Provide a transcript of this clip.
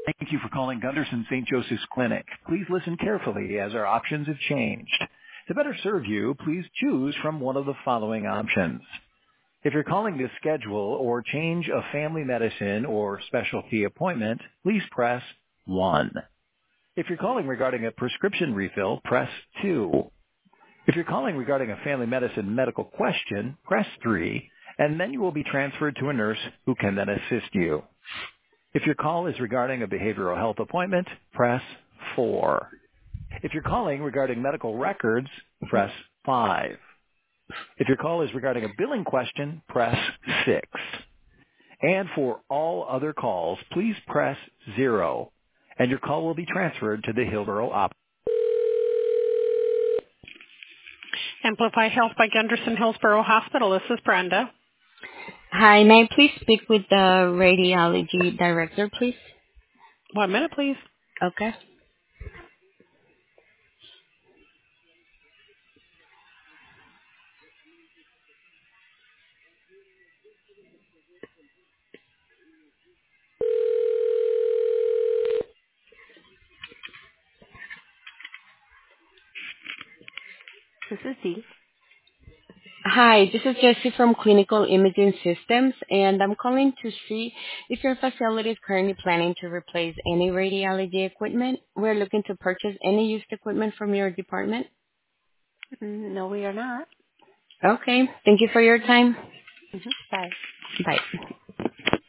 Thank you for calling Gunderson St. Joseph's Clinic. Please listen carefully as our options have changed. To better serve you, please choose from one of the following options. If you're calling to schedule or change a family medicine or specialty appointment, please press 1. If you're calling regarding a prescription refill, press 2. If you're calling regarding a family medicine medical question, press 3, and then you will be transferred to a nurse who can then assist you. If your call is regarding a behavioral health appointment, press 4. If you're calling regarding medical records, press 5. If your call is regarding a billing question, press 6. And for all other calls, please press 0, and your call will be transferred to the Hillsborough Op. Amplify Health by Gunderson Hillsborough Hospital. This is Brenda. Hi, may I please speak with the radiology director, please? 1 minute, please. Okay. This is Dee. Hi, this is Jessie from Clinical Imaging Systems, and I'm calling to see if your facility is currently planning to replace any radiology equipment. We're looking to purchase any used equipment from your department. No, we are not. Okay. Thank you for your time. Bye. Bye.